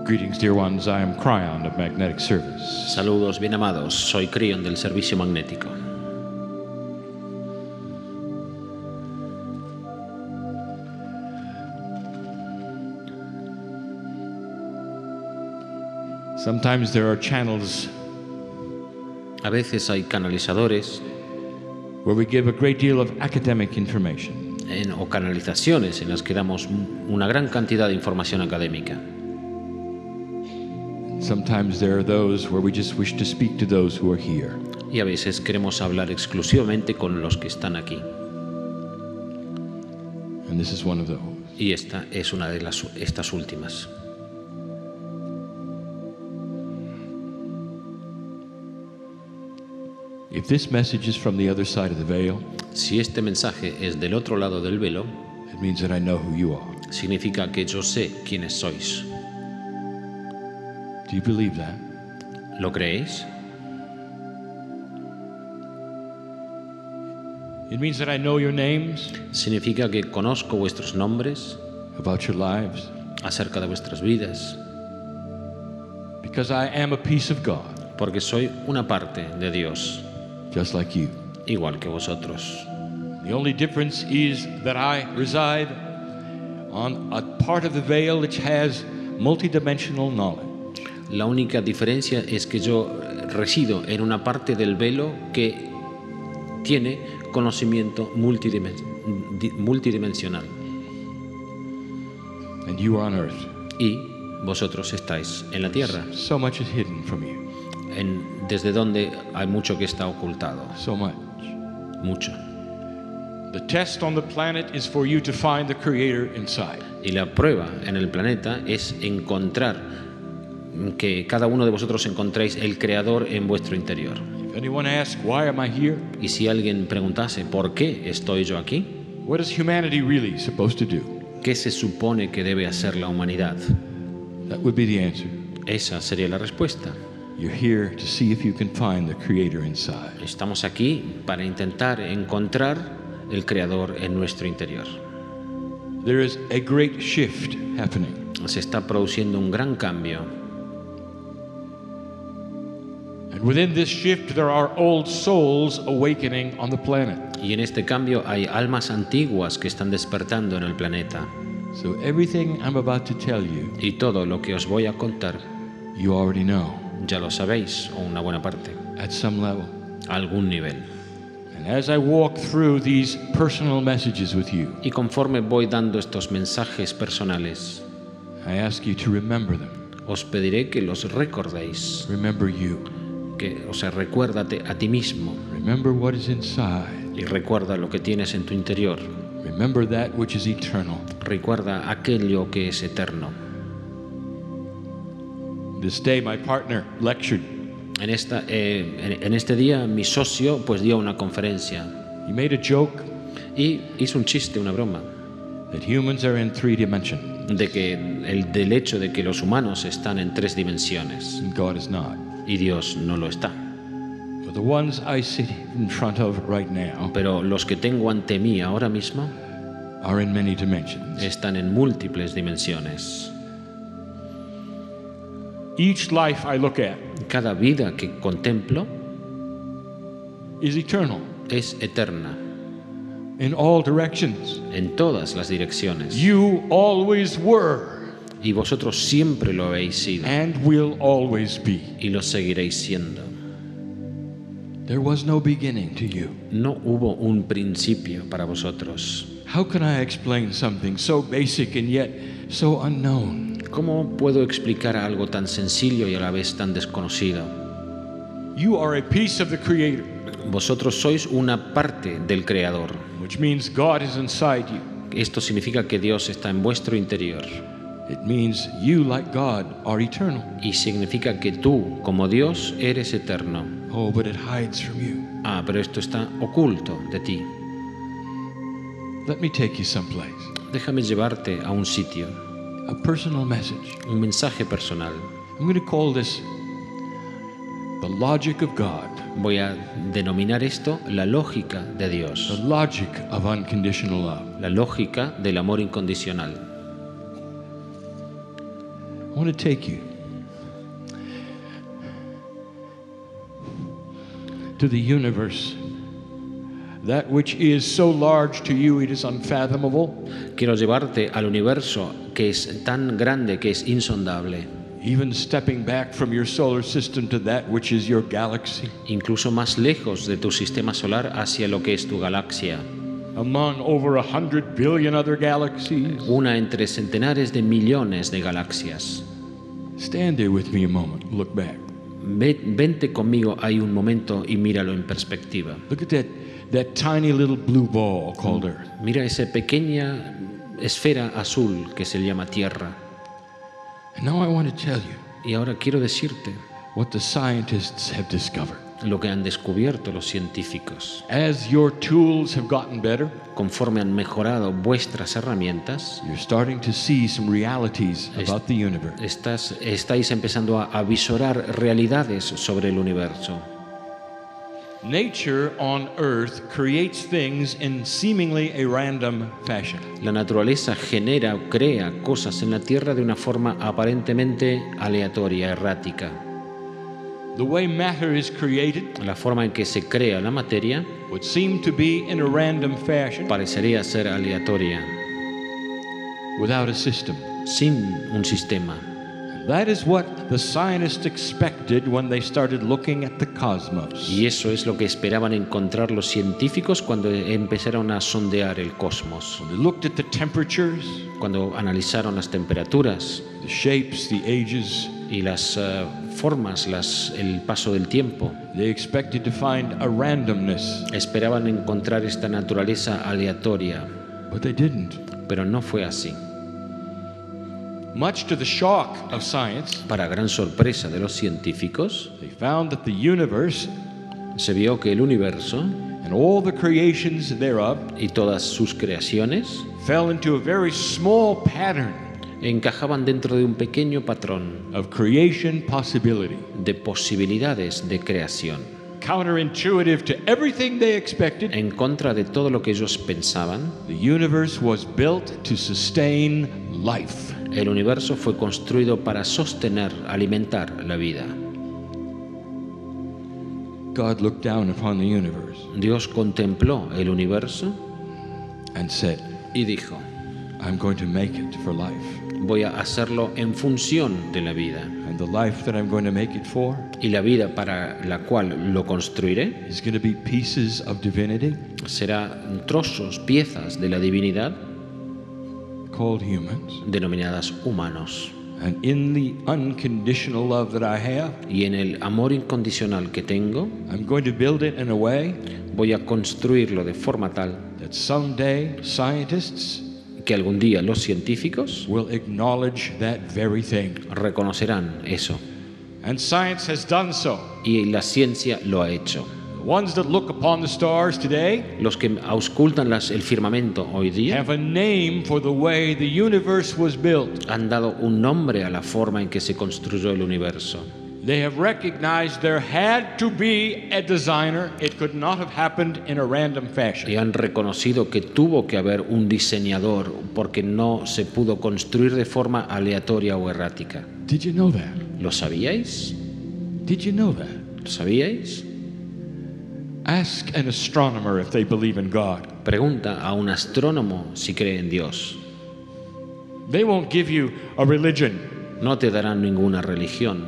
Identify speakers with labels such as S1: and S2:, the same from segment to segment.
S1: Greetings, dear ones. I am Cryon of Magnetic Service.
S2: Saludos bien amados, soy Crion del Servicio Magnético.
S1: Sometimes there are channels
S2: A veces hay canalizadores
S1: where we give a great deal of academic information.
S2: o canalizaciones en las que damos una gran cantidad de información académica.
S1: Sometimes there are those where we just wish to speak to those who are here.
S2: Y a veces queremos hablar exclusivamente con los que están aquí.
S1: And this is one of those.
S2: Y esta es una de estas últimas.
S1: If this message is from the other side of the veil,
S2: Si este mensaje es del otro lado del velo,
S1: it means that I know who you are.
S2: significa que yo sé quiénes sois.
S1: Do you believe that?
S2: ¿Lo creéis?
S1: It means that I know your names,
S2: Significa que conozco vuestros nombres,
S1: about your lives,
S2: acerca de vuestras vidas,
S1: because I am a piece of God,
S2: porque soy una parte de Dios,
S1: just like you.
S2: igual que vosotros.
S1: The only difference is that I reside on a part of the veil which has multidimensional knowledge.
S2: La única diferencia es que yo resido en una parte del velo que tiene conocimiento multidimensional.
S1: And you are on earth.
S2: Y vosotros estáis en la tierra,
S1: So much is hidden from you.
S2: desde donde hay mucho que está ocultado.
S1: So much.
S2: Mucho.
S1: The test on the planet is for you to find the Creator inside.
S2: Y la prueba en el planeta es encontrar, que cada uno de vosotros encontréis el Creador en vuestro interior.
S1: If anyone asks, why am I here?
S2: Y si alguien preguntase, ¿por qué estoy yo aquí?
S1: What is humanity really supposed to do?
S2: ¿Qué se supone que debe hacer la humanidad?
S1: That would be the answer.
S2: Esa sería la respuesta.
S1: You're here to see if you can find the Creator inside.
S2: Estamos aquí para intentar encontrar el Creador en nuestro interior.
S1: There is a great shift happening.
S2: Se está produciendo un gran cambio.
S1: And within this shift, there are old souls awakening on the planet.
S2: Y en este cambio hay almas antiguas que están despertando en el planeta.
S1: So everything I'm about to tell you,
S2: Y todo lo que os voy a contar,
S1: you already know
S2: ya lo sabéis, o una buena parte,
S1: at some level.
S2: a algún nivel.
S1: And as I walk through these personal messages with you,
S2: Y conforme voy dando estos mensajes personales,
S1: I ask you to remember them.
S2: os pediré que los recordéis.
S1: Remember you.
S2: O sea, recuérdate a ti mismo
S1: Remember what is inside.
S2: y recuerda lo que tienes en tu interior.
S1: Remember that which is eternal.
S2: Recuerda aquello que es eterno.
S1: This day, my partner lectured.
S2: En este día mi socio pues dio una conferencia
S1: He made a joke
S2: y hizo un chiste, una broma,
S1: that humans are in 3 dimensions
S2: del hecho de que los humanos están en 3 dimensiones
S1: and God is not.
S2: y Dios no lo está.
S1: But the ones I sit in front of right now
S2: Pero los que tengo ante mí ahora mismo
S1: are in many dimensions.
S2: están en múltiples dimensiones.
S1: Each life I look at
S2: Cada vida que contemplo
S1: is eternal
S2: es eterna
S1: in all directions.
S2: en todas las direcciones.
S1: You always were
S2: Y vosotros siempre lo habéis sido
S1: and will always be.
S2: y lo seguiréis siendo.
S1: There was no beginning to you.
S2: No hubo un principio para vosotros.
S1: How can I explain something so basic and yet so unknown?
S2: ¿Cómo puedo explicar algo tan sencillo y a la vez tan desconocido?
S1: You are a piece of the Creator,
S2: Vosotros sois una parte del Creador.
S1: which means God is inside you.
S2: Esto significa que Dios está en vuestro interior.
S1: It means you, like God, are eternal.
S2: Y significa que tú, como Dios, eres eterno.
S1: Oh, but it hides from you.
S2: Pero esto está oculto de ti.
S1: Let me take you someplace.
S2: Déjame llevarte a un sitio,
S1: A personal message.
S2: un mensaje personal.
S1: I'm going to call this the logic of God,
S2: Voy a denominar esto la lógica de Dios,
S1: the logic of unconditional love.
S2: la lógica del amor incondicional.
S1: I want to take you to the universe, that which is so large to you it is unfathomable.
S2: Quiero llevarte al universo que es tan grande que es insondable,
S1: Even stepping back from your solar system to that which is your galaxy,
S2: incluso más lejos de tu sistema solar hacia lo que es tu galaxia,
S1: among over 100 billion other galaxies.
S2: una entre centenares de millones de galaxias.
S1: Stand there with me a moment. Look back.
S2: Vente conmigo ahí un momento y míralo en perspectiva.
S1: Look at that tiny little blue ball called Earth.
S2: Mira esa pequeña esfera azul que se llama Tierra.
S1: And now I want to tell you
S2: Y ahora quiero decirte
S1: what the scientists have discovered.
S2: lo que han descubierto los científicos.
S1: As your tools have gotten better,
S2: Conforme han mejorado vuestras herramientas,
S1: you're starting to see some realities about the universe.
S2: estáis empezando a visorar realidades sobre el universo.
S1: Nature on Earth creates things in seemingly a random fashion.
S2: La naturaleza genera o crea cosas en la Tierra de una forma aparentemente aleatoria, errática.
S1: The way matter is created
S2: La forma en que se crea la materia
S1: would seem to be in a random fashion
S2: parecería ser aleatoria,
S1: without a system.
S2: sin un sistema.
S1: That is what the scientists expected when they started looking at the cosmos.
S2: Y eso es lo que esperaban encontrar los científicos cuando empezaron a sondear el cosmos,
S1: When they looked at the temperatures,
S2: cuando analizaron las temperaturas
S1: the shapes, the ages,
S2: y las formas, el paso del tiempo.
S1: they expected to find a randomness,
S2: Esperaban encontrar esta naturaleza aleatoria,
S1: but they didn't.
S2: pero no fue así.
S1: Much to the shock of science,
S2: Para gran sorpresa de los científicos,
S1: they found that the universe
S2: se vio que el universo
S1: and all the creations thereof
S2: y todas sus creaciones
S1: fell into a very small pattern
S2: encajaban dentro de un pequeño patrón
S1: of creation possibility,
S2: de posibilidades de creación,
S1: counterintuitive to everything they expected.
S2: en contra de todo lo que ellos pensaban.
S1: The universe was built to sustain life.
S2: El universo fue construido para sostener, alimentar la vida.
S1: God looked down upon the universe
S2: Dios contempló el universo
S1: and said,
S2: y dijo:
S1: I'm going to make it for life.
S2: voy a hacerlo en función de la vida.
S1: And the life that I'm going to make it for
S2: Y la vida para la cual lo construiré
S1: is going to be pieces of divinity
S2: será trozos, piezas de la divinidad
S1: called humans.
S2: denominadas humanos.
S1: And in the unconditional love that I have,
S2: Y en el amor incondicional que tengo,
S1: I'm going to build it in a way
S2: voy a construirlo de forma tal
S1: that someday scientists
S2: que algún día los científicos
S1: will acknowledge that very thing.
S2: reconocerán eso.
S1: And science has done so.
S2: Y la ciencia lo ha hecho.
S1: The ones that look upon the stars today
S2: Los que auscultan el firmamento hoy día
S1: have a name for the way the universe was built.
S2: han dado un nombre a la forma en que se construyó el universo.
S1: They have recognized there had to be a designer. It could not have happened in a random fashion.
S2: Y han reconocido que tuvo que haber un diseñador porque no se pudo construir de forma aleatoria o errática.
S1: Did you know that?
S2: ¿Lo sabíais?
S1: Did you know that?
S2: ¿Lo sabíais?
S1: Ask an astronomer if they believe in God.
S2: Pregunta a un astrónomo si cree en Dios.
S1: They won't give you a religion,
S2: No te darán ninguna religión,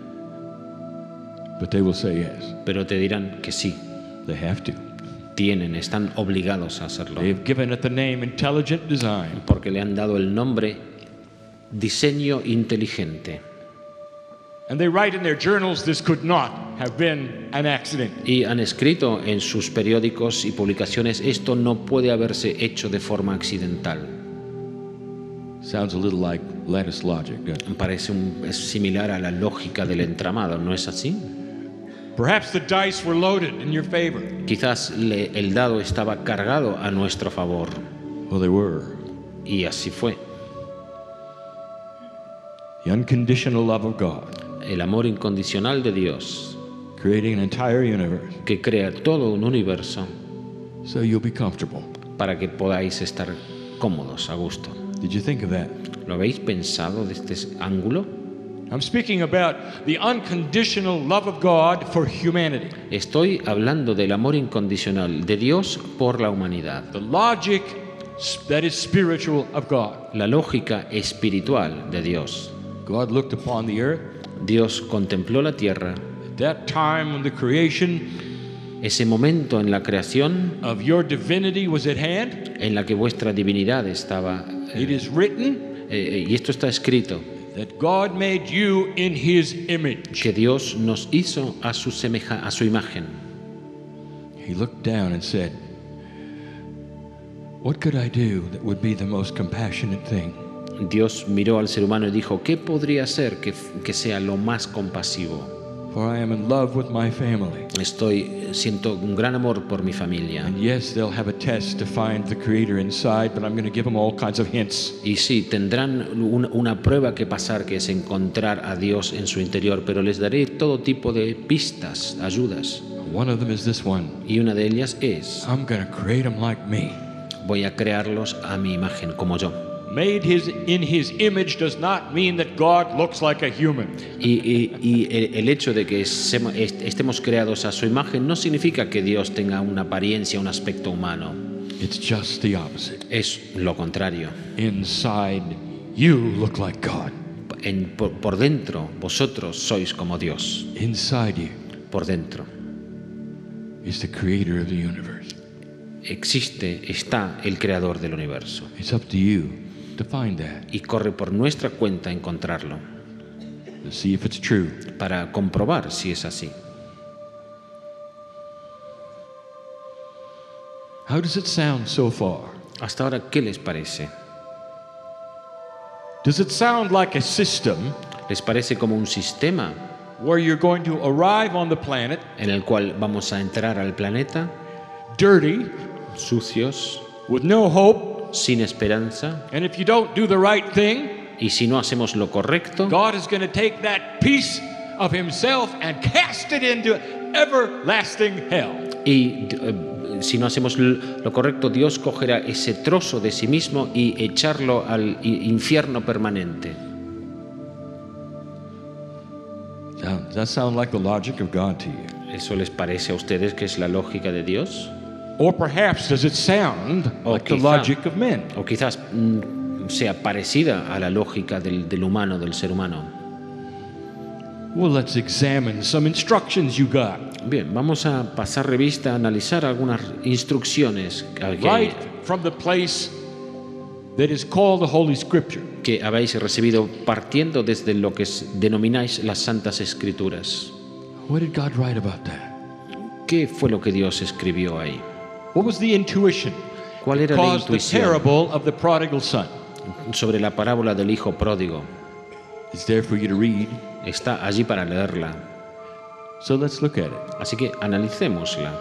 S1: but they will say yes.
S2: pero te dirán que sí,
S1: They have to.
S2: están obligados a hacerlo,
S1: They have given it the name intelligent design.
S2: porque le han dado el nombre diseño inteligente.
S1: And they write in their journals this could not have been an accident.
S2: Y han escrito en sus periódicos y publicaciones: esto no puede haberse hecho de forma accidental.
S1: Sounds a little like lattice logic, doesn't it?
S2: Es similar a la lógica del entramado, ¿no es así?
S1: Perhaps the dice were loaded in your favor.
S2: Quizás el dado estaba cargado a nuestro favor,
S1: Well, they were.
S2: y así fue.
S1: The unconditional love of God,
S2: El amor incondicional de Dios,
S1: creating an entire universe
S2: que crea todo un universo
S1: so you'll be comfortable.
S2: para que podáis estar cómodos, a gusto.
S1: Did you think of that?
S2: ¿Lo habéis pensado desde este ángulo?
S1: I'm speaking about the unconditional love of God for humanity.
S2: Estoy hablando del amor incondicional de Dios por la humanidad.
S1: The logic that is spiritual of God.
S2: La lógica espiritual de Dios.
S1: God looked upon the earth.
S2: Dios contempló la tierra.
S1: At that time when the creation
S2: Ese momento en la creación
S1: of your divinity was at hand,
S2: en la que vuestra divinidad estaba,
S1: it is written
S2: y esto está escrito,
S1: that God made you in His image.
S2: que Dios nos hizo a su imagen.
S1: He looked down and said, "What could I do that would be the most compassionate thing?"
S2: Dios miró al ser humano y dijo, ¿qué podría ser que sea lo más compasivo?
S1: For I am in love with my family.
S2: Siento un gran amor por mi familia.
S1: And yes, they'll have a test to find the Creator inside, but I'm going to give them all kinds of hints.
S2: Y sí, tendrán una prueba que pasar, que es encontrar a Dios en su interior, pero les daré todo tipo de pistas, ayudas.
S1: One of them is this one.
S2: Y una de ellas es,
S1: I'm going to create them like me.
S2: voy a crearlos a mi imagen, como yo.
S1: Made in His image does not mean that God looks like a human.
S2: Y el hecho de que estemos creados a su imagen no significa que Dios tenga una apariencia, un aspecto humano.
S1: It's just the opposite.
S2: Es lo contrario.
S1: Inside, you look like God.
S2: Por dentro, vosotros sois como Dios.
S1: Inside you
S2: Por dentro
S1: is the Creator of the universe.
S2: está el creador del universo.
S1: It's up to you to find that,
S2: Y corre por nuestra cuenta encontrarlo,
S1: to see if it's true.
S2: para comprobar si es así.
S1: How does it sound so far?
S2: Hasta ahora, ¿qué les parece?
S1: Does it sound like a system
S2: ¿Les parece como un sistema
S1: where you're going to arrive on the planet
S2: en el cual vamos a entrar al planeta
S1: dirty,
S2: sucios,
S1: with no hope,
S2: sin esperanza,
S1: and if you don't do the right thing,
S2: y si no hacemos lo correcto,
S1: God is going to take that piece of Himself and cast it into everlasting hell?
S2: y si no hacemos lo correcto, Dios cogerá ese trozo de sí mismo y echarlo al infierno permanente?
S1: Does that sound like the logic of God to you?
S2: ¿Eso les parece a ustedes que es la lógica de Dios?
S1: Or perhaps does it sound like the logic of men?
S2: O quizás sea parecida a la lógica del humano, del ser humano.
S1: Well, let's examine some instructions you got.
S2: Bien, vamos a pasar revista, a analizar algunas instrucciones
S1: Right from the place that is called the Holy Scripture.
S2: que habéis recibido partiendo desde lo que denomináis las Santas Escrituras.
S1: What did God write about that?
S2: ¿Qué fue lo que Dios escribió ahí?
S1: What was the intuition
S2: ¿Cuál era
S1: that
S2: la
S1: caused the
S2: intuición
S1: parable of the prodigal son?
S2: sobre la parábola del hijo pródigo?
S1: It's there for you to read.
S2: Está allí para leerla.
S1: So let's look at it.
S2: Así que analicémosla.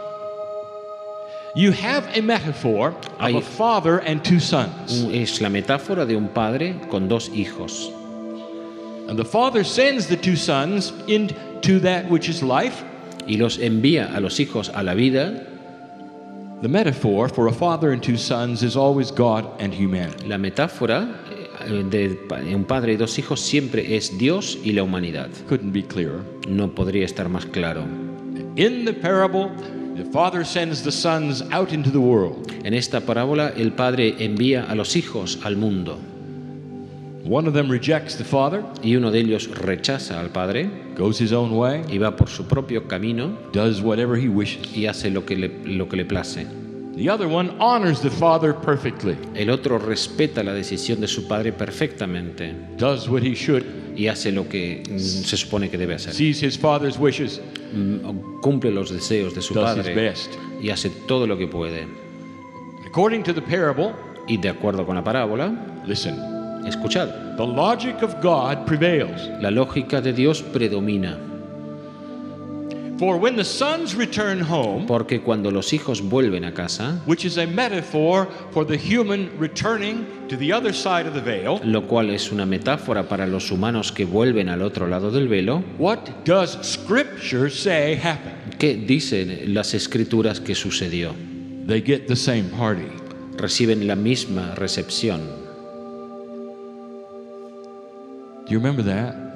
S1: You have a metaphor of a father and two sons.
S2: Es la metáfora de un padre con dos hijos.
S1: And the father sends the two sons into that which is life.
S2: Y los envía a los hijos a la vida.
S1: The metaphor for a father and two sons is always God and humanity.
S2: La metáfora de un padre y dos hijos siempre es Dios y la humanidad.
S1: Couldn't be clearer.
S2: No podría estar más claro.
S1: In the parable, the father sends the sons out into the world.
S2: En esta parábola el padre envía a los hijos al mundo.
S1: One of them rejects the father,
S2: Y uno de ellos rechaza al padre
S1: goes his own way,
S2: y va por su propio camino
S1: does whatever he wishes.
S2: y hace lo que le place.
S1: The other one honors the father perfectly,
S2: El otro respeta la decisión de su padre perfectamente
S1: does what he should,
S2: y hace lo que se supone que debe hacer.
S1: sees his father's wishes,
S2: Cumple los deseos de su
S1: does his
S2: padre
S1: best.
S2: y hace todo lo que puede.
S1: According to the parable,
S2: Y de acuerdo con la parábola,
S1: listen,
S2: escuchad,
S1: the logic of God prevails.
S2: la lógica de Dios predomina,
S1: For when the sons return home,
S2: porque cuando los hijos vuelven a casa,
S1: which is a metaphor for the human returning to the other side of the veil,
S2: lo cual es una metáfora para los humanos que vuelven al otro lado del velo,
S1: what does Scripture say happened?
S2: ¿qué dicen las escrituras que sucedió?
S1: They get the same party.
S2: Reciben la misma recepción.
S1: Do you remember that?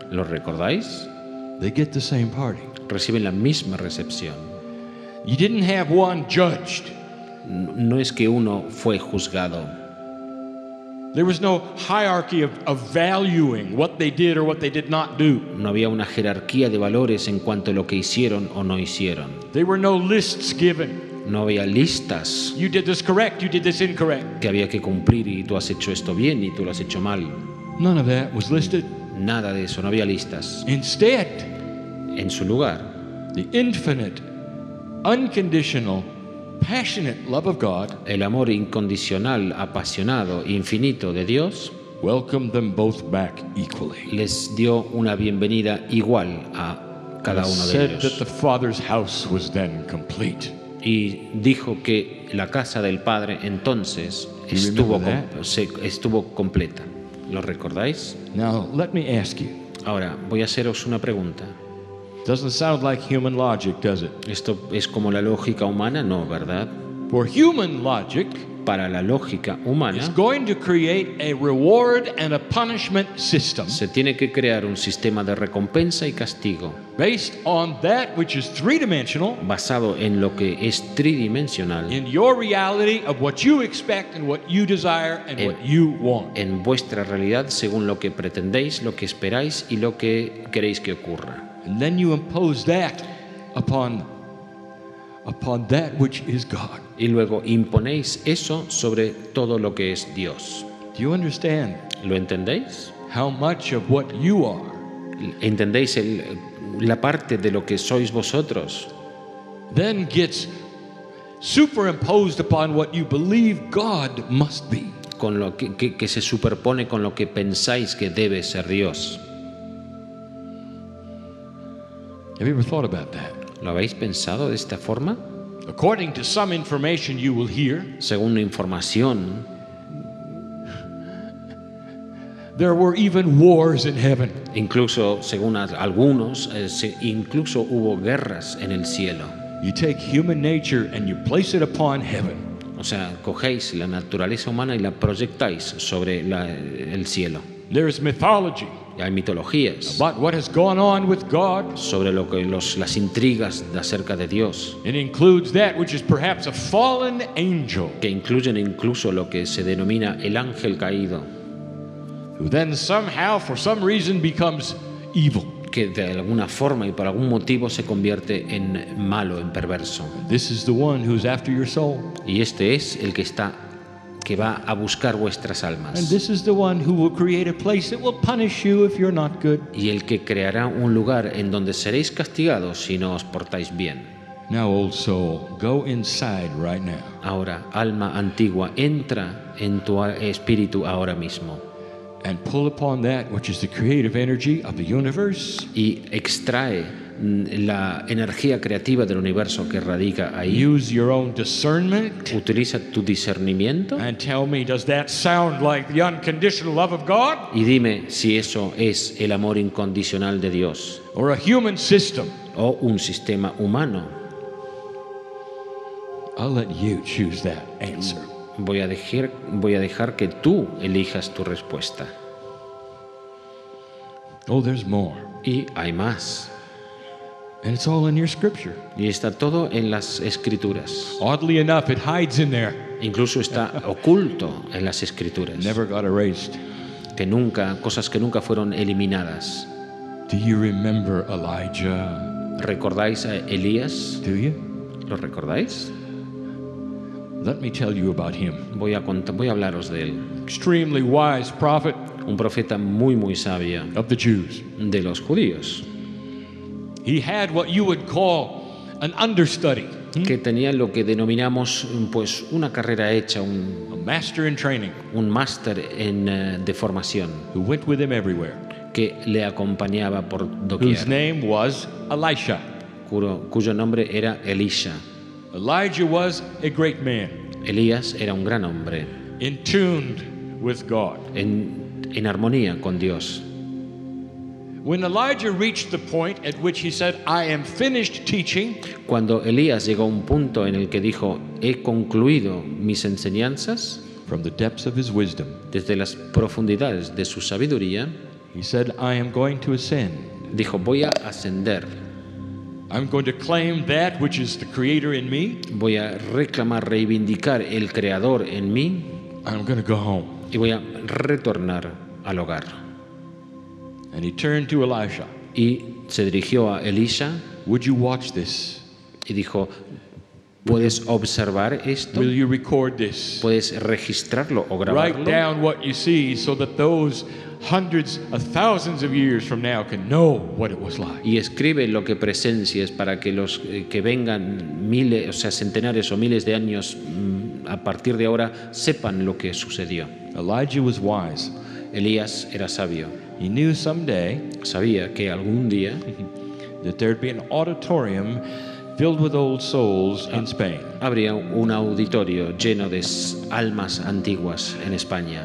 S2: ¿Lo recordáis?
S1: They get the same party.
S2: Reciben la misma recepción.
S1: You didn't have one judged.
S2: No es que uno fue juzgado.
S1: There was no hierarchy of valuing what they did or what they did not do.
S2: No había una jerarquía de valores en cuanto a lo que hicieron o no hicieron.
S1: There were no lists given.
S2: No había listas
S1: You did this correct, you did this incorrect.
S2: que había que cumplir y tú has hecho esto bien y tú lo has hecho mal.
S1: None of that was listed.
S2: Nada de eso, no había listas.
S1: Instead,
S2: En su lugar,
S1: the infinite, unconditional, passionate love of God
S2: el amor incondicional, apasionado, infinito de Dios
S1: welcomed them both back equally.
S2: les dio una bienvenida igual a cada uno de
S1: Said that
S2: ellos.
S1: the Father's house was then complete.
S2: Y dijo que la casa del Padre entonces
S1: You remember
S2: estuvo completa. ¿Lo recordáis?
S1: Now, let me ask you.
S2: Ahora, voy a haceros una pregunta.
S1: Doesn't sound like human logic, does it?
S2: ¿Esto es como la lógica humana? No, ¿verdad?
S1: For human logic
S2: Para la lógica humana
S1: is going to create a reward and a punishment system
S2: se tiene que crear un sistema de recompensa y castigo
S1: based on that which is three-dimensional
S2: basado en lo que es tridimensional,
S1: in your reality of what you expect and what you desire and what you want.
S2: en vuestra realidad según lo que pretendéis, lo que esperáis y lo que queréis que ocurra.
S1: And then you impose that upon that which is God.
S2: Y luego imponéis eso sobre todo lo que es Dios.
S1: Do you understand
S2: ¿Lo entendéis?
S1: how much of what you are
S2: ¿Entendéis la parte de lo que sois vosotros?
S1: then gets superimposed upon what you believe God must be?
S2: Con lo que se superpone con lo que pensáis que debe ser Dios.
S1: Have you ever thought about that?
S2: ¿Lo habéis pensado de esta forma?
S1: According to some information you will hear,
S2: Según la información,
S1: there were even wars in heaven.
S2: incluso según algunos, incluso hubo guerras en el cielo.
S1: You take human nature and you place it upon heaven.
S2: O sea, cogéis la naturaleza humana y la proyectáis sobre el cielo.
S1: There is mythology
S2: Y hay mitologías
S1: about what has gone on with God.
S2: sobre lo que las intrigas acerca de Dios,
S1: It includes that which is perhaps a fallen angel,
S2: que incluyen incluso lo que se denomina el ángel caído,
S1: who then somehow, for some reason, becomes evil.
S2: que de alguna forma y por algún motivo se convierte en malo, en perverso.
S1: This is the one who's after your soul.
S2: Y este es el que va a buscar vuestras
S1: And
S2: almas.
S1: this is the one who will create a place that will punish you if you're not good.
S2: Y el que creará un lugar en donde seréis castigados si no os portáis bien.
S1: Now, old soul, go inside right now.
S2: Ahora, alma antigua, entra en tu espíritu ahora mismo
S1: And pull upon that which is the creative energy of the universe.
S2: y extrae la energía creativa del universo que radica ahí.
S1: Use your own discernment
S2: Utiliza tu discernimiento
S1: and tell me, does that sound like the unconditional love of God
S2: y dime si eso es el amor incondicional de Dios
S1: or a human system?
S2: o un sistema humano.
S1: I'll let you choose that answer.
S2: Voy a dejar que tú elijas tu respuesta.
S1: Oh, there's more.
S2: Y hay más.
S1: And it's all in your scripture.
S2: Y está todo en las escrituras.
S1: Oddly enough, it hides in there.
S2: Incluso está oculto en las escrituras.
S1: Never got erased.
S2: Cosas que nunca fueron eliminadas.
S1: Do you remember Elijah?
S2: ¿Recordáis a Elías?
S1: Do you?
S2: ¿Lo recordáis?
S1: Let me tell you about him.
S2: Voy a hablaros de él.
S1: Extremely wise prophet
S2: Un profeta muy, muy sabio
S1: of the Jews.
S2: de los judíos,
S1: He had what you would call an understudy,
S2: que tenía lo que denominamos pues una carrera hecha,
S1: a master in training,
S2: un máster de formación,
S1: who went with him everywhere,
S2: que le acompañaba por
S1: whose
S2: doquier,
S1: name was Elisha.
S2: cuyo nombre era Elisha.
S1: Elijah was a great man,
S2: Elías era un gran hombre,
S1: in tuned with God.
S2: en armonía con Dios.
S1: When Elijah reached the point at which he said, I am finished teaching,
S2: Cuando Elías llegó a un punto en el que dijo, he concluido mis enseñanzas,
S1: from the depths of his wisdom,
S2: desde las profundidades de su sabiduría,
S1: He said, I am going to ascend.
S2: Dijo, voy a ascender,
S1: I'm going to claim that which is the creator in me,
S2: voy a reclamar, reivindicar el creador en mí
S1: and I'm going to go home.
S2: y voy a retornar al hogar.
S1: And he turned to Elisha.
S2: Y se dirigió a Elisha
S1: Would you watch this?
S2: y dijo, ¿puedes observar esto?
S1: Will you record this?
S2: ¿Puedes registrarlo o
S1: Write
S2: grabarlo?
S1: down what you see so that those hundreds of thousands of years from now can know what it was like.
S2: Y escribe lo que presencies para que los que vengan miles, o sea, centenares o miles de años a partir de ahora sepan lo que sucedió.
S1: Elijah was wise.
S2: Elías era sabio.
S1: He knew someday
S2: Sabía que algún día
S1: that there'd be an auditorium filled with old souls in Spain.
S2: habría un auditorio lleno de almas antiguas en España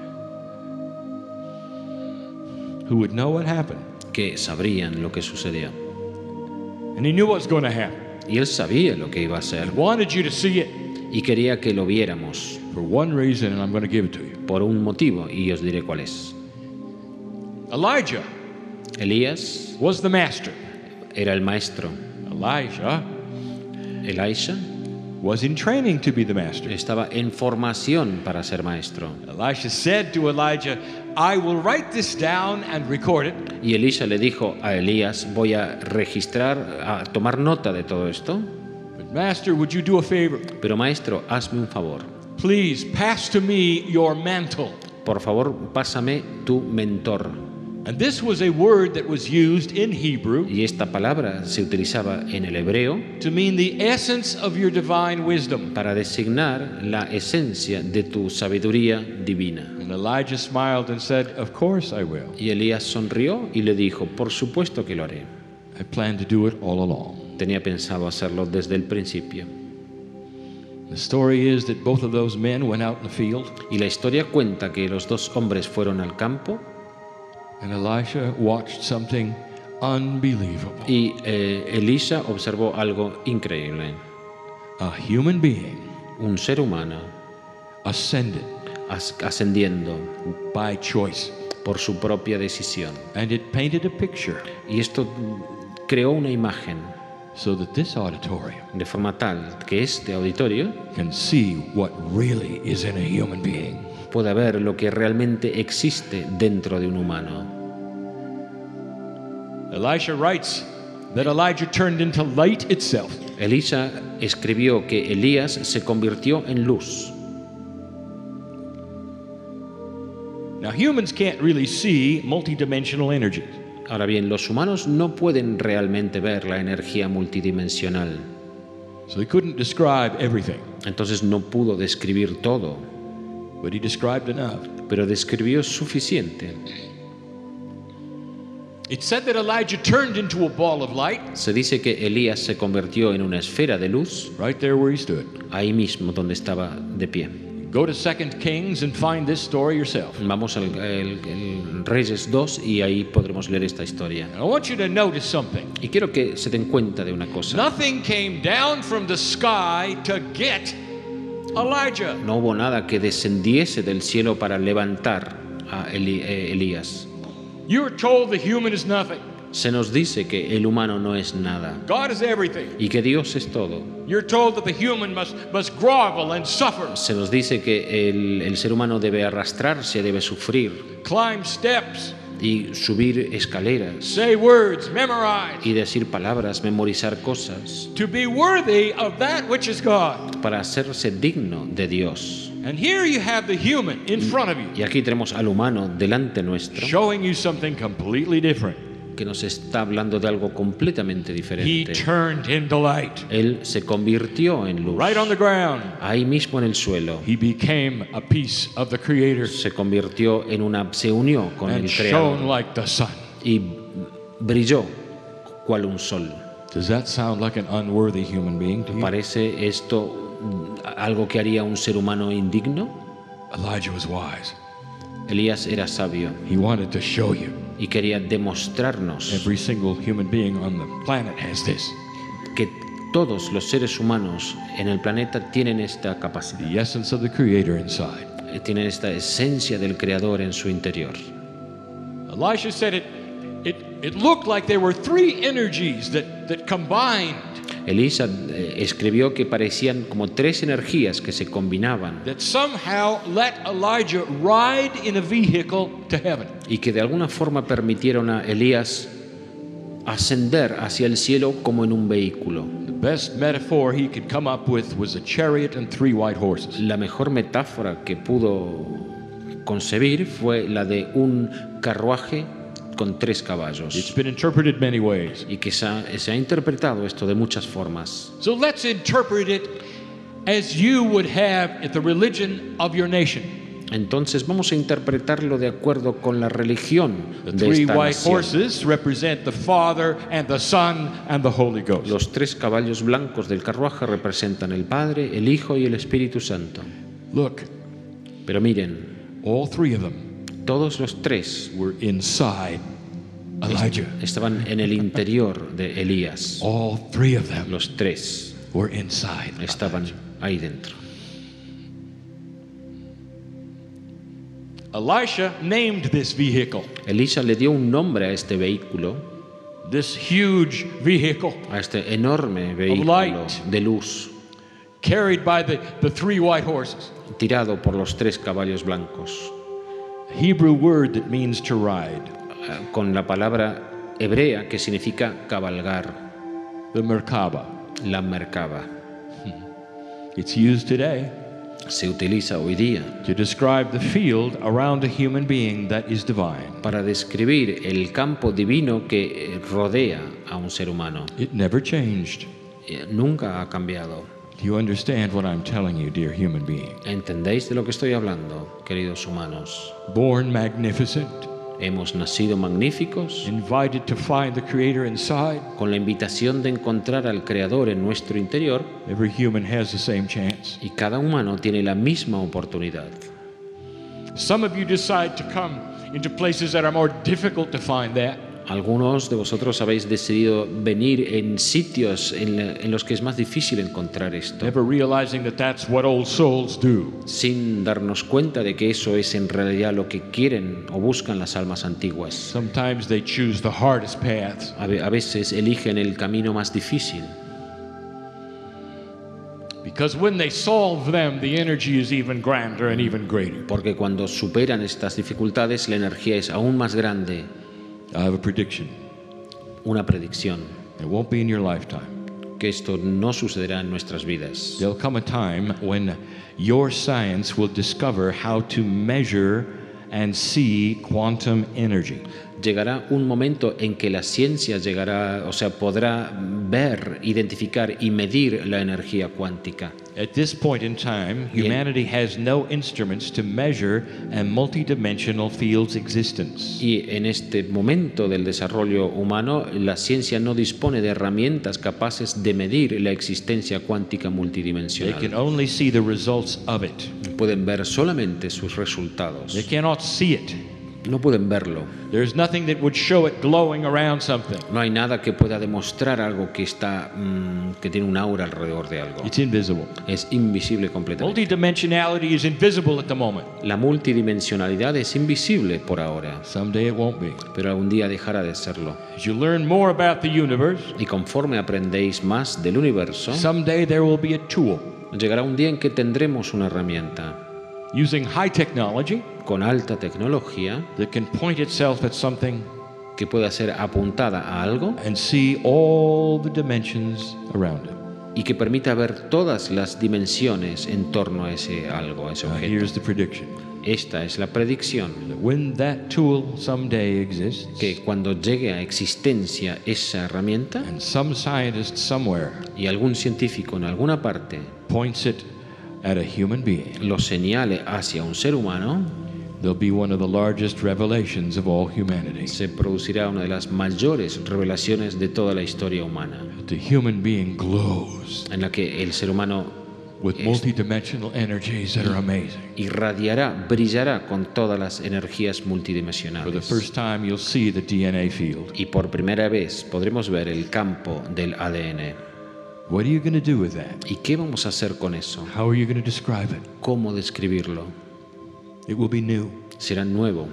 S1: Who would know what happened.
S2: que sabrían lo que sucedió.
S1: And he knew what was going to happen.
S2: Y él sabía lo que iba a ser
S1: He wanted you to see it
S2: y quería que lo viéramos
S1: for one reason, and I'm going to give it to you.
S2: por un motivo, y os diré cuál es.
S1: Elijah
S2: Elías
S1: was the master.
S2: era el maestro.
S1: Elijah
S2: Elisha
S1: was in training to be the master.
S2: estaba en formación para ser maestro.
S1: Elisha said to Elijah, I will write this down and record it,
S2: Y Elisha le dijo a Elías, voy a registrar, a tomar nota de todo esto,
S1: but master, would you do a favor?
S2: pero maestro, hazme un favor.
S1: Please pass to me your mantle.
S2: Por favor, pásame tu mentor.
S1: And this was a word that was used in Hebrew
S2: Y esta palabra se utilizaba en el hebreo
S1: to mean the essence of your divine wisdom.
S2: para designar la esencia de tu sabiduría divina.
S1: And Elijah smiled and said, Of course I will.
S2: Y Elías sonrió y le dijo, por supuesto que lo haré.
S1: I plan to do it all along.
S2: Tenía pensado hacerlo desde el principio.
S1: The story is that both of those men went out in the field,
S2: Y la historia cuenta que los dos hombres fueron al campo
S1: and Elisha watched something unbelievable.
S2: y Elisha observó algo increíble.
S1: A human being
S2: Un ser humano
S1: ascended
S2: ascendiendo
S1: by choice.
S2: por su propia decisión.
S1: And it painted a picture
S2: Y esto creó una imagen
S1: so that this auditorium
S2: de forma tal que este auditorio
S1: can see what really is in a human being.
S2: pueda ver lo que realmente existe dentro de un humano.
S1: Elisha writes that Elijah turned into light itself.
S2: Elisha escribió que Elías se convirtió en luz.
S1: Now, humans can't really see multidimensional energies.
S2: Ahora bien, los humanos no pueden realmente ver la energía multidimensional,
S1: So he couldn't describe everything,
S2: entonces no pudo describir todo,
S1: but he described enough.
S2: pero describió suficiente.
S1: It said that Elijah turned into a ball of light
S2: Se dice que Elías se convirtió en una esfera de luz,
S1: right there where he stood.
S2: ahí mismo donde estaba de pie.
S1: Go to 2 Kings and find this story yourself.
S2: Vamos al Reyes 2 y ahí podremos leer esta historia.
S1: And I want you to notice something.
S2: Y quiero que se den cuenta de una cosa.
S1: Nothing came down from the sky to get Elijah.
S2: No hubo nada que descendiese del cielo para levantar a Elías.
S1: You're told the human is nothing.
S2: Se nos dice que el humano no es nada
S1: God is everything.
S2: y que Dios es todo.
S1: You're told that the human must grovel and suffer,
S2: Se nos dice que el ser humano debe arrastrarse, debe sufrir
S1: climb steps,
S2: y subir escaleras
S1: say words, memorize,
S2: y decir palabras, memorizar cosas
S1: to be worthy of that which is God.
S2: para hacerse digno de Dios.
S1: And here you have the human in front of you,
S2: Y aquí tenemos al humano delante nuestro
S1: showing you something completely different.
S2: que nos está hablando de algo completamente
S1: He
S2: diferente.
S1: turned into light.
S2: Él se convirtió en luz.
S1: Right on the ground,
S2: Ahí mismo en el suelo.
S1: he became a piece of the Creator
S2: Se convirtió en se unió con
S1: and
S2: el
S1: shone
S2: Creador
S1: like the sun.
S2: y brilló cual un sol.
S1: Does that sound like an unworthy human being to you?
S2: ¿Parece esto algo que haría un ser humano indigno?
S1: Elijah was wise.
S2: Elías era sabio
S1: He wanted to show you.
S2: y quería demostrarnos
S1: Every single human being on the planet has this.
S2: que todos los seres humanos en el planeta tienen esta capacidad,
S1: The essence of the Creator inside.
S2: tienen esta esencia del Creador en su interior.
S1: Elisha said it looked like there were three energies that combined.
S2: Elisa escribió que parecían como tres energías que se combinaban
S1: That somehow let Elijah ride in a vehicle to heaven.
S2: y que de alguna forma permitieron a Elías ascender hacia el cielo como en un vehículo.
S1: The best metaphor he could come up with was a chariot and three white horses.
S2: La mejor metáfora que pudo concebir fue la de un carruaje con tres
S1: It's
S2: caballos
S1: been interpreted many ways.
S2: y que se ha interpretado esto de muchas formas.
S1: So let's interpret it as you would have at the religion of your nation.
S2: Entonces vamos a interpretarlo de acuerdo con la religión
S1: The
S2: de
S1: three
S2: esta
S1: white
S2: nación.
S1: horses represent the Father and the Son and the Holy Ghost.
S2: Los tres caballos blancos del carruaje representan el Padre, el Hijo y el Espíritu Santo.
S1: Look,
S2: Pero miren,
S1: all three of them
S2: todos los tres
S1: were inside Elijah.
S2: estaban en el interior de Elías.
S1: All three of them
S2: Los tres
S1: were inside
S2: estaban
S1: Elijah.
S2: ahí dentro.
S1: Elisha named this vehicle,
S2: Elisa le dio un nombre a este vehículo,
S1: this huge vehicle
S2: a este enorme vehículo
S1: light.
S2: de luz,
S1: carried by the three white horses.
S2: tirado por los tres caballos blancos,
S1: Hebrew word that means to ride,
S2: con la palabra hebrea que significa cabalgar,
S1: the Merkaba.
S2: la merkaba.
S1: It's used today
S2: Se utiliza hoy día
S1: to describe the field around a human being that is divine.
S2: para describir el campo divino que rodea a un ser humano.
S1: It never changed.
S2: Nunca ha cambiado.
S1: Do you understand what I'm telling you, dear human being?
S2: ¿Entendéis de lo que estoy hablando, queridos humanos?
S1: Born magnificent,
S2: Hemos nacido magníficos,
S1: invited to find the Creator inside.
S2: con la invitación de encontrar al Creador en nuestro interior,
S1: Every human has the same chance.
S2: y cada humano tiene la misma oportunidad.
S1: Some of you decide to come into places that are more difficult to find that.
S2: Algunos de vosotros habéis decidido venir en sitios en los que es más difícil encontrar esto,
S1: Never realizing that that's what old souls do.
S2: sin darnos cuenta de que eso es en realidad lo que quieren o buscan las almas antiguas.
S1: Sometimes they choose the hardest paths.
S2: A veces eligen el camino más difícil,
S1: Because when they solve them, the energy is even grander and even greater.
S2: porque cuando superan estas dificultades la energía es aún más grande.
S1: I have a prediction.
S2: Una predicción,
S1: It won't be in your lifetime.
S2: que esto no sucederá en nuestras vidas.
S1: There'll come a time when your science will discover how to measure and see quantum energy.
S2: Llegará un momento en que la ciencia podrá ver, identificar y medir la energía cuántica.
S1: At this point in time,
S2: Bien.
S1: humanity has no instruments to measure a multidimensional field's existence.
S2: Y en este momento del desarrollo humano, la ciencia no dispone de herramientas capaces de medir la existencia cuántica
S1: They can
S2: multidimensional.
S1: only see the results of it.
S2: Pueden ver solamente sus resultados.
S1: They cannot see it.
S2: No pueden verlo.
S1: There's nothing that would show it glowing around something.
S2: No hay nada que pueda demostrar algo que que tiene un aura alrededor de algo.
S1: It's invisible.
S2: Es invisible completamente.
S1: Multidimensionality is invisible at the moment.
S2: La multidimensionalidad es invisible por ahora,
S1: Someday it won't be.
S2: pero algún día dejará de serlo.
S1: As you learn more about the universe,
S2: Y conforme aprendéis más del universo,
S1: someday there will be a tool
S2: llegará un día en que tendremos una herramienta
S1: using high technology
S2: con alta tecnología
S1: that can point itself at something
S2: que pueda ser apuntada a algo
S1: and see all the dimensions around it.
S2: y que permita ver todas las dimensiones en torno a ese algo, a ese
S1: Now,
S2: objeto.
S1: here's the prediction.
S2: Esta es la predicción,
S1: That when that tool someday exists,
S2: que cuando llegue a existencia esa herramienta
S1: and some scientist somewhere
S2: y algún científico en alguna parte
S1: points it at a human being,
S2: lo señale hacia un ser humano,
S1: there'll be one of the largest revelations of all humanity.
S2: se producirá una de las mayores revelaciones de toda la historia humana,
S1: The human being glows
S2: en la que el ser humano
S1: with multidimensional energies that are amazing.
S2: irradiará, brillará con todas las energías
S1: For the
S2: multidimensionales.
S1: first time, you'll see the DNA field.
S2: Y por primera vez podremos ver el campo del ADN.
S1: What are you going to do with that?
S2: ¿Y qué vamos a hacer con eso?
S1: How are you going to describe it?
S2: ¿Cómo describirlo?
S1: It will be new.
S2: Será nuevo.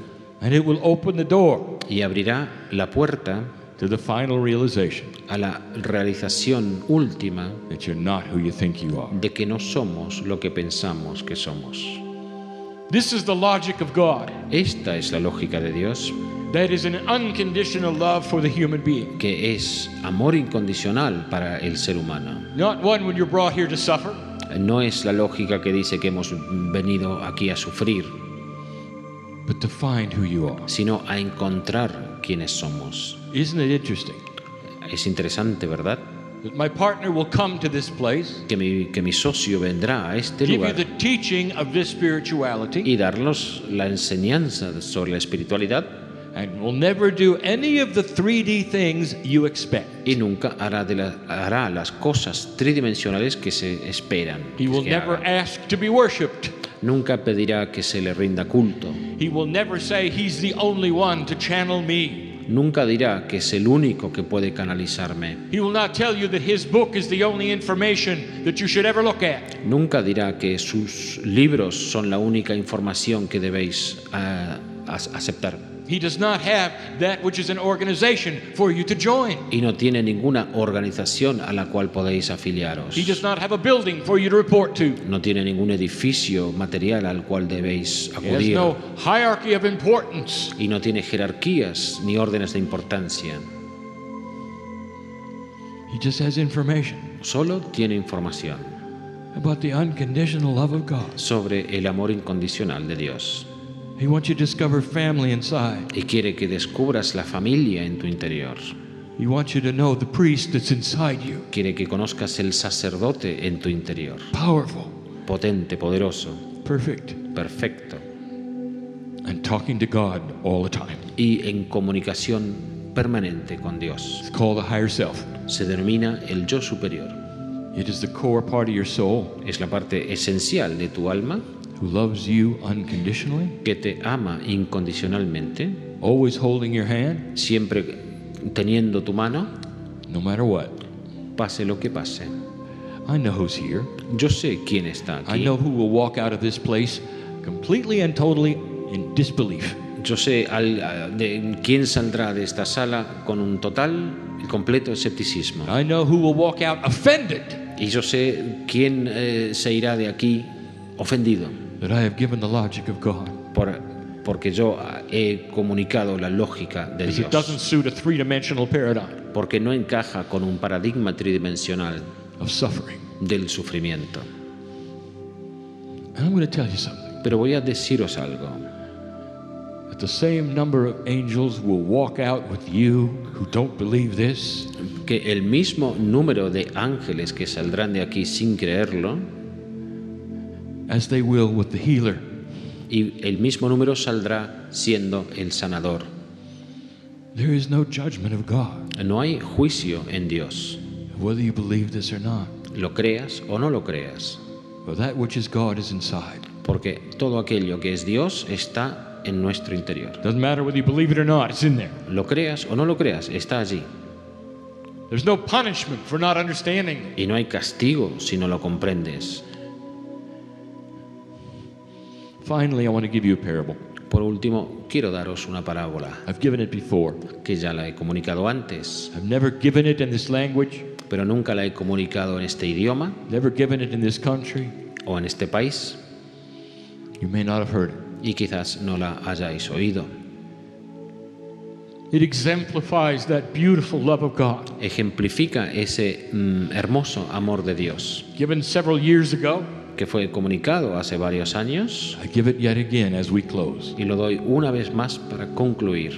S1: And it will open the door
S2: y abrirá la puerta
S1: to the final realization
S2: a la realización última
S1: that you're not who you think you are.
S2: de que no somos lo que pensamos que somos.
S1: This is the logic of God.
S2: Esta es la lógica de Dios,
S1: That is an unconditional love for the human being.
S2: que es amor incondicional para el ser humano.
S1: Not one when you're brought here to suffer,
S2: No es la lógica que dice que hemos venido aquí a sufrir,
S1: but to find who you are.
S2: sino a encontrar quiénes somos.
S1: Isn't it interesting
S2: Es interesante, ¿verdad?
S1: that my partner will come to this place,
S2: Que mi socio vendrá a este
S1: give you
S2: lugar
S1: the teaching of this spirituality,
S2: y darnos la enseñanza sobre la espiritualidad
S1: and will never do any of the 3D things you expect.
S2: y nunca hará las cosas tridimensionales que se esperan.
S1: He will
S2: que
S1: never
S2: haga.
S1: ask to be worshipped.
S2: Nunca pedirá que se le rinda culto.
S1: He will never say he's the only one to channel me.
S2: Nunca dirá que es el único que puede canalizarme.
S1: He will not tell you that his book is the only information that you should ever look at.
S2: Nunca dirá que sus libros son la única información que debéis aceptar.
S1: He does not have that which is an organization for you to join.
S2: Y no tiene ninguna organización a la cual podéis afiliaros.
S1: He does not have a building for you to report to.
S2: No tiene ningún edificio material al cual debéis
S1: He has
S2: acudir.
S1: no hierarchy of importance.
S2: Y no tiene jerarquías ni órdenes de importancia.
S1: He just has information
S2: Solo tiene información
S1: about the unconditional love of God.
S2: sobre el amor incondicional de Dios.
S1: He wants you to discover family inside.
S2: Y quiere que descubras la familia en tu interior.
S1: He wants you to know the priest that's inside you.
S2: Quiere que conozcas el sacerdote en tu interior.
S1: Powerful,
S2: Potente, poderoso,
S1: perfect,
S2: perfecto.
S1: and talking to God all the time.
S2: Y en comunicación permanente con Dios.
S1: It's called the higher self.
S2: Se denomina el yo superior.
S1: It is the core part of your soul
S2: Es la parte esencial de tu alma
S1: who loves you unconditionally,
S2: que te ama incondicionalmente,
S1: always holding your hand,
S2: siempre teniendo tu mano,
S1: no matter what.
S2: pase lo que pase.
S1: I know who's here.
S2: Yo sé quién está
S1: I
S2: aquí.
S1: know who will walk out of this place completely and totally in disbelief.
S2: Yo sé de quién saldrá de esta sala con un total y completo escepticismo.
S1: I know who will walk out offended
S2: Y yo sé quién se irá de aquí ofendido
S1: that I have given the logic of God.
S2: porque yo he comunicado la lógica de
S1: Because it
S2: Dios.
S1: doesn't suit a three-dimensional paradigm
S2: Porque no encaja con un paradigma tridimensional
S1: of suffering.
S2: del sufrimiento.
S1: And I'm going to tell you something.
S2: Pero voy a deciros algo.
S1: That the same number of angels will walk out with you who don't believe this,
S2: Que el mismo número de ángeles que saldrán de aquí sin creerlo,
S1: as they will with the healer.
S2: y el mismo número saldrá siendo el sanador.
S1: There is no judgment of God,
S2: No hay juicio en Dios,
S1: whether you believe this or not.
S2: lo creas o no lo creas,
S1: For that which is God is inside.
S2: porque todo aquello que es Dios está en nuestro interior.
S1: Doesn't matter whether you believe it or not, it's in there.
S2: Lo creas o no lo creas, está allí.
S1: There's no punishment for not understanding.
S2: Y no hay castigo si no lo comprendes.
S1: Finally, I want to give you a parable.
S2: Por último, quiero daros una parábola
S1: I've given it before.
S2: que ya la he comunicado antes,
S1: I've never given it in this language,
S2: pero nunca la he comunicado en este idioma
S1: never given it in this country.
S2: o en este país,
S1: You may not have heard it.
S2: y quizás no la hayáis oído.
S1: It exemplifies that beautiful love of God.
S2: Ejemplifica ese hermoso amor de Dios
S1: Given several years ago,
S2: que fue comunicado hace varios años,
S1: I give it yet again as we close.
S2: y lo doy una vez más para concluir.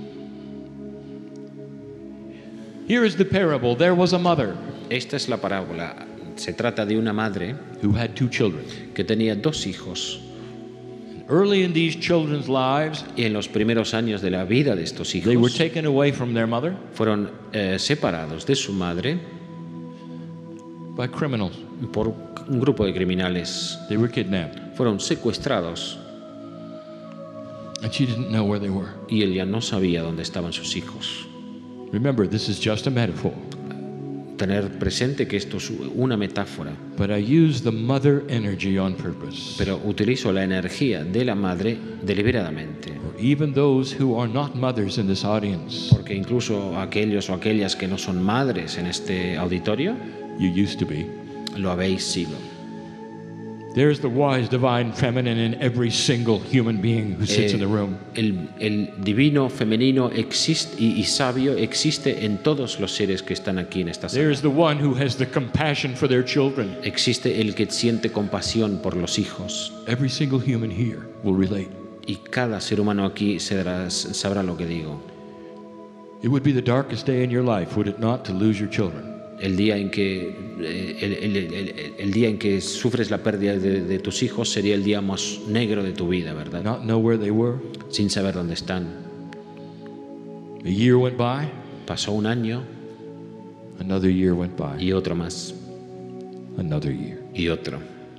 S1: Here is the parable. There was a mother
S2: Esta es la parábola. Se trata de una madre
S1: who had two children.
S2: que tenía dos hijos.
S1: Early in these children's lives,
S2: Y en los primeros años de la vida de estos
S1: they were
S2: hijos
S1: taken away from their mother
S2: fueron separados de su madre
S1: by criminals.
S2: por un grupo de criminales.
S1: They were kidnapped,
S2: Fueron secuestrados
S1: and she didn't know where they were.
S2: y él ya no sabía dónde estaban sus hijos.
S1: Remember, this is just a metaphor.
S2: tener presente que esto es una metáfora,
S1: but I use the mother energy on purpose.
S2: pero utilizo la energía de la madre deliberadamente.
S1: For even those who are not mothers in this audience,
S2: Porque incluso aquellos o aquellas que no son madres en este auditorio,
S1: you used to be.
S2: lo habéis sido.
S1: There's the wise divine feminine in every single human being who sits in the room.
S2: El divino femenino existe y sabio existe en todos los seres que están aquí en esta sala.
S1: There's the one who has the compassion for their children.
S2: Existe el que siente compasión por los hijos.
S1: Every single human here will relate.
S2: Y cada ser humano aquí sabrá lo que digo.
S1: It would be the darkest day in your life, would it not, to lose your children?
S2: El día en que, el día en que sufres la pérdida de tus hijos sería el día más negro de tu vida, ¿verdad?
S1: Not know where they were.
S2: Sin saber dónde están.
S1: A year went by,
S2: Pasó un año
S1: another year went by,
S2: y otro más
S1: another year.
S2: y otro.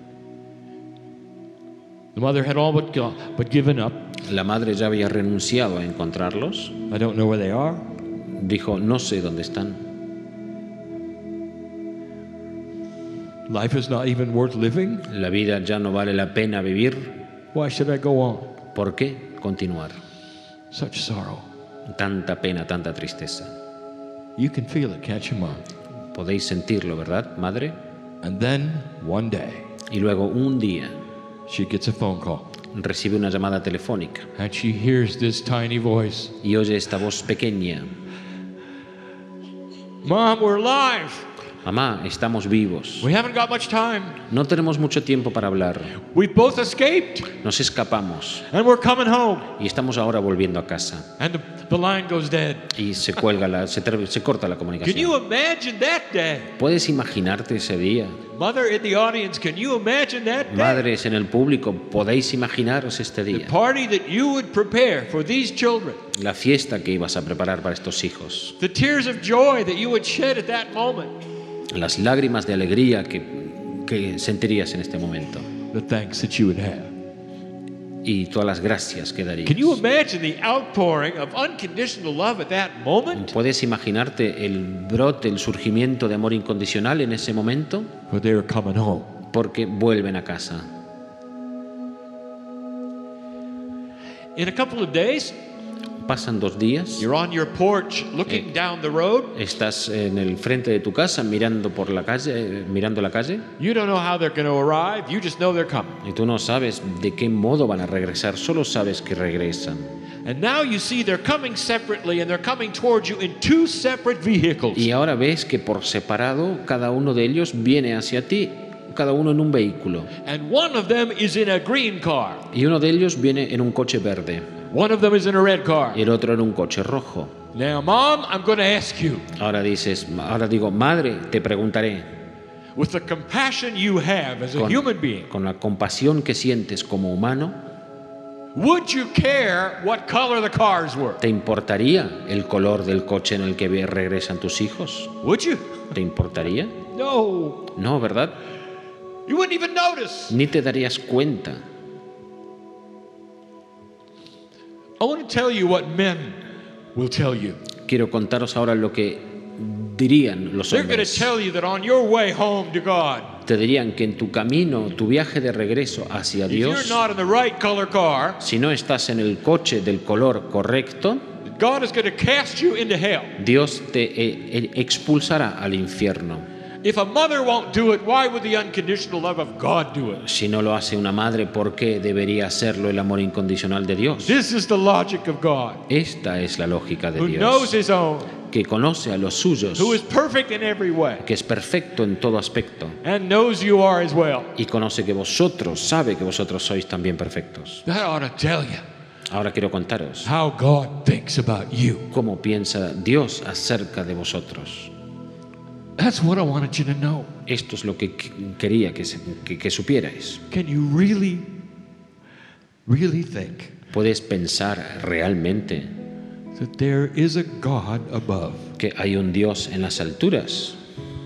S1: The mother had all but given up.
S2: La madre ya había renunciado a encontrarlos.
S1: I don't know where they are.
S2: Dijo, no sé dónde están.
S1: Life is not even worth living.
S2: La vida ya no vale la pena vivir.
S1: Why should I go on?
S2: ¿Por qué continuar?
S1: Such sorrow.
S2: Tanta pena, tanta tristeza.
S1: You can feel it, can't you, Mom?
S2: Podéis sentirlo, ¿verdad, madre?
S1: And then one day,
S2: Y luego un día
S1: she gets a phone call
S2: recibe una llamada telefónica
S1: and she hears this tiny voice.
S2: y oye esta voz pequeña.
S1: Mom, we're alive.
S2: Mamá, estamos vivos.
S1: We haven't got much time.
S2: No tenemos mucho tiempo para hablar.
S1: We both escaped
S2: Nos escapamos
S1: and we're coming home.
S2: y estamos ahora volviendo a casa.
S1: And the line goes dead.
S2: Y se cuelga, se corta la
S1: Can you
S2: comunicación.
S1: imagine that day?
S2: ¿Puedes imaginarte ese día?
S1: Mother in the audience, can you imagine that day?
S2: Madres en el público, ¿podéis imaginaros este
S1: The
S2: día?
S1: party that you would prepare for these children.
S2: La fiesta que ibas a preparar para estos hijos.
S1: The tears of joy that you would shed at that moment.
S2: Las lágrimas de alegría que sentirías en este momento.
S1: The thanks that you would have.
S2: Y todas las gracias que darías.
S1: Can you imagine the outpouring of unconditional love at that moment?
S2: ¿Puedes imaginarte el brote, el surgimiento de amor incondicional en ese momento?
S1: For they're coming home.
S2: Porque vuelven a casa.
S1: In a couple of days,
S2: Pasan 2 días.
S1: you're on your porch looking down the road.
S2: Estás en el frente de tu casa mirando por la calle, mirando la calle,
S1: You don't know how they're going to arrive. You just know they're coming.
S2: y tú no sabes de qué modo van a regresar, solo sabes que regresan.
S1: And now you see they're coming separately and they're coming towards you in 2 separate vehicles.
S2: Y ahora ves que por separado cada uno de ellos viene hacia ti, cada uno en un vehículo.
S1: And one of them is in a green car.
S2: Y uno de ellos viene en un coche verde
S1: One of them is in a red car.
S2: y el otro en un coche rojo.
S1: Now, Mom, I'm going to ask you,
S2: Ahora digo, madre, te preguntaré,
S1: with the compassion you have as a human being,
S2: con la compasión que sientes como humano,
S1: would you care what color the cars were?
S2: ¿te importaría el color del coche en el que regresan tus hijos?
S1: Would you?
S2: ¿Te importaría?
S1: No.
S2: No, ¿verdad?
S1: You wouldn't even notice.
S2: Ni te darías cuenta.
S1: I want to tell you what men will tell you.
S2: Quiero contaros ahora lo que dirían los
S1: They're going to
S2: hombres.
S1: tell you that on your way home to God,
S2: Te dirían que en tu camino, tu viaje de regreso hacia
S1: if you're
S2: Dios,
S1: not in the right color car,
S2: si no estás en el coche del color correcto,
S1: God is going to cast you into hell.
S2: Dios te expulsará al infierno.
S1: If a mother won't do it, why would the unconditional love of God do it?
S2: Si no lo hace una madre, ¿por qué debería hacerlo el amor incondicional de Dios?
S1: This is the logic of God,
S2: Esta es la lógica de
S1: who knows
S2: Dios,
S1: his own,
S2: que conoce a los suyos,
S1: who is perfect in every way,
S2: que es perfecto en todo aspecto,
S1: and knows you are as well.
S2: y conoce que vosotros, sabe que vosotros sois también perfectos.
S1: That ought to tell you
S2: Ahora quiero contaros
S1: how God thinks about you.
S2: cómo piensa Dios acerca de vosotros.
S1: That's what I wanted you to know.
S2: Esto es lo que quería que supierais.
S1: Can you really think
S2: ¿Puedes pensar realmente
S1: that there is a God above?
S2: que hay un Dios en las alturas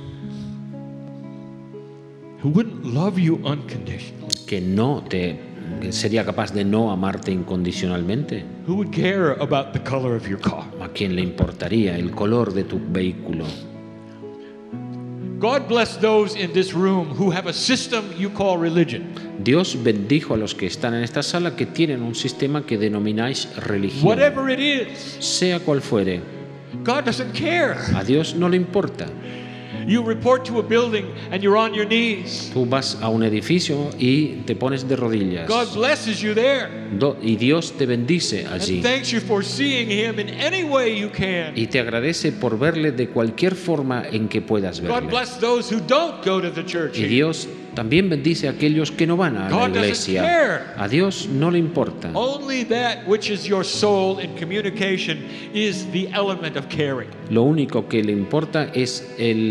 S1: Who wouldn't love you unconditionally?
S2: que sería capaz de no amarte incondicionalmente?
S1: Who would care about the color of your car?
S2: ¿A quién le importaría el color de tu vehículo?
S1: God bless those in this room who have a system you call religion.
S2: Dios bendijo a los que están en esta sala que tienen un sistema que denomináis religión.
S1: Whatever it is,
S2: Sea cual fuere,
S1: God doesn't care.
S2: a Dios no le importa.
S1: You report to a building and you're on your knees.
S2: Tú vas a un edificio y te pones de rodillas.
S1: God blesses you there
S2: Y Dios te bendice allí.
S1: and thanks you for seeing Him in any way you can.
S2: Y te agradece por verle de cualquier forma en que puedas
S1: God
S2: verle.
S1: bless those who don't go to the church.
S2: Y Dios también bendice a aquellos que no van a la
S1: God doesn't
S2: iglesia.
S1: care.
S2: A Dios no le importa.
S1: Only that which is your soul in communication is the element of caring.
S2: Lo único que le importa es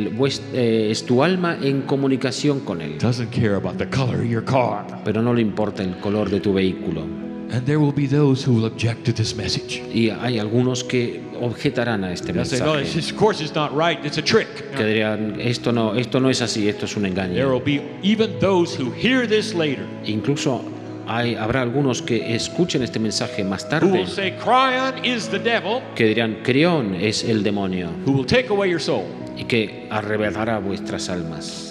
S2: es tu alma en comunicación con Él.
S1: Doesn't care about the color of your car.
S2: Pero no le importa el color de tu vehículo.
S1: And there will be those who will object to this message.
S2: Y hay algunos que objetarán a este
S1: They'll say, no,
S2: mensaje.
S1: of course it's not right. It's a trick.
S2: Que dirán, esto no es así, esto es un
S1: There
S2: engaño.
S1: will be even those who hear this later
S2: Incluso habrá algunos que escuchen este mensaje más
S1: who
S2: tarde
S1: will say, Cryon is the devil
S2: que dirán, Creón es el demonio
S1: who will take away your soul.
S2: y que arrebatará vuestras almas.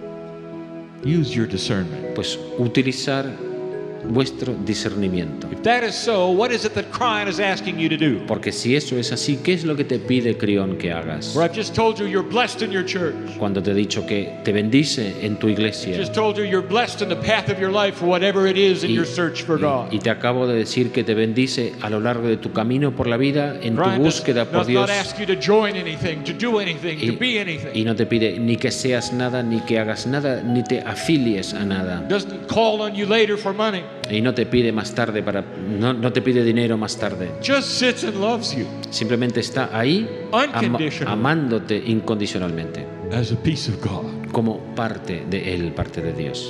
S1: Use your discernment.
S2: Pues utilizar vuestro discernimiento.
S1: If that is so, what is it that Cryon is asking you to do?
S2: Porque si eso es así, ¿qué es lo que te pide Creón que hagas?
S1: Where I've just told you you're blessed in your church.
S2: Cuando te he dicho que te bendice en tu iglesia
S1: Just told you you're blessed in the path of your life for whatever it is in your search for God.
S2: y te acabo de decir que te bendice a lo largo de tu camino por la vida, en tu
S1: Cryon
S2: búsqueda por
S1: does
S2: Dios,
S1: not ask you to join anything, to do anything, to be
S2: y
S1: anything.
S2: no te pide ni que seas nada, ni que hagas nada, ni te afilies a nada.
S1: Doesn't call on you later for money.
S2: Y no te pide más tarde no te pide dinero más tarde.
S1: Just sits and loves you
S2: Simplemente está ahí
S1: Unconditional.
S2: amándote incondicionalmente,
S1: as a piece of God.
S2: como parte de Él, parte de Dios.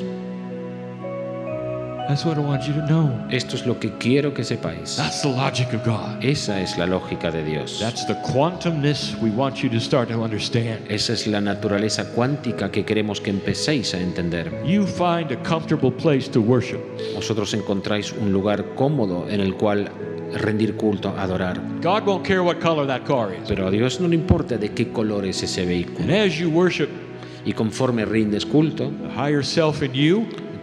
S1: That's what I want you to know.
S2: Esto es lo que quiero que sepáis.
S1: That's the logic of God.
S2: Esa es la lógica de Dios.
S1: That's the quantumness we want you to start to understand.
S2: Esa es la naturaleza cuántica que queremos que empecéis a entender.
S1: You find a comfortable place to worship.
S2: Vosotros encontráis un lugar cómodo en el cual rendir culto, adorar.
S1: God won't care what color that car is.
S2: Pero a Dios no le importa de qué color es ese vehículo.
S1: And as you worship,
S2: Y conforme rindes culto,
S1: the higher self in you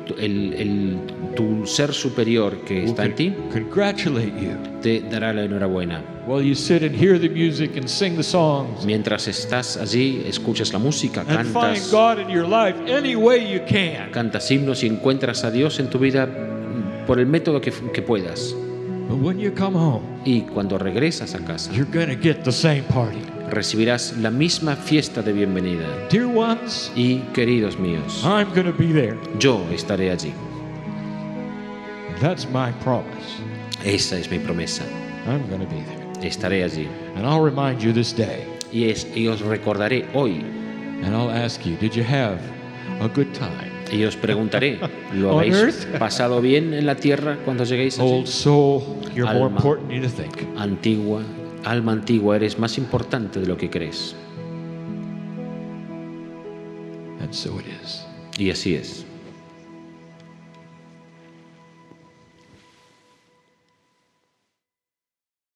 S2: tu ser superior que
S1: will
S2: está en ti
S1: congratulate you.
S2: te dará la enhorabuena.
S1: While you sit and hear the music and sing the songs
S2: Mientras estás allí, escuchas la música,
S1: and find
S2: cantas,
S1: God in your life any way you can.
S2: cantas himnos y encuentras a Dios en tu vida por el método que puedas.
S1: But when you come home,
S2: Y cuando regresas a casa,
S1: you're going to get the same party.
S2: recibirás la misma fiesta de bienvenida.
S1: Dear ones,
S2: Y queridos míos,
S1: I'm going to be there.
S2: yo estaré allí.
S1: That's my promise.
S2: Esa es mi promesa.
S1: I'm going to be there.
S2: Estaré allí.
S1: And I'll remind you this day,
S2: Y os recordaré hoy.
S1: and I'll ask you, did you have a good time?
S2: Y os preguntaré, ¿lo
S1: On
S2: habéis
S1: earth?
S2: pasado bien en la tierra cuando lleguéis allí?
S1: Old soul, you're more
S2: Alma.
S1: important than you think.
S2: Antigua, alma antigua, eres más importante de lo que crees.
S1: And so it is.
S2: Y así es.